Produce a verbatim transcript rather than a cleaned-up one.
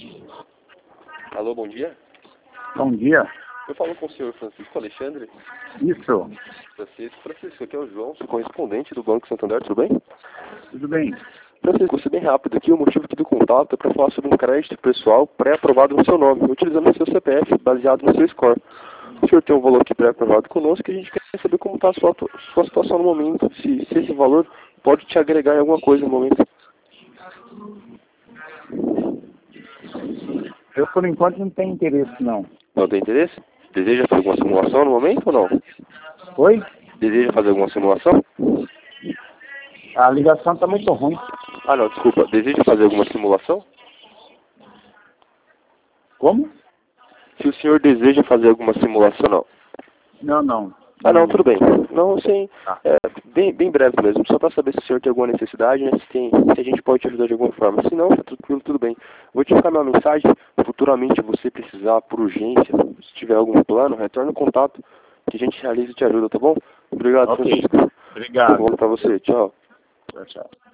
Alô, bom dia. Bom dia. Eu falo com o senhor Francisco Alexandre. Isso. Francisco, Francisco, aqui é o João, sou correspondente do Banco Santander, tudo bem? Tudo bem. Francisco, vou ser bem rápido aqui, o motivo aqui do contato é para falar sobre um crédito pessoal pré-aprovado no seu nome, utilizando o seu C P F baseado no seu score. O senhor tem um valor aqui pré-aprovado conosco e a gente quer saber como está a sua, sua situação no momento, se, se esse valor pode te agregar em alguma coisa no momento. Eu, por enquanto, não tenho interesse, não. Não tem interesse? Deseja fazer alguma simulação no momento ou não? Oi? Deseja fazer alguma simulação? A ligação está muito ruim. Ah, não, desculpa. Deseja fazer alguma simulação? Como? Se o senhor deseja fazer alguma simulação, não. Não, não. Ah, não, tudo bem. Não, sim, Tá. é, bem, bem breve mesmo, só para saber se o senhor tem alguma necessidade, né, se, tem, se a gente pode te ajudar de alguma forma. Se não, tá tranquilo, tudo bem. Vou te ficar minha mensagem, futuramente você precisar, por urgência, se tiver algum plano, retorne o contato, que a gente realiza e te ajuda, tá bom? Obrigado, Ok. Francisco. Obrigado. Bom pra você, tchau. Tchau, tchau.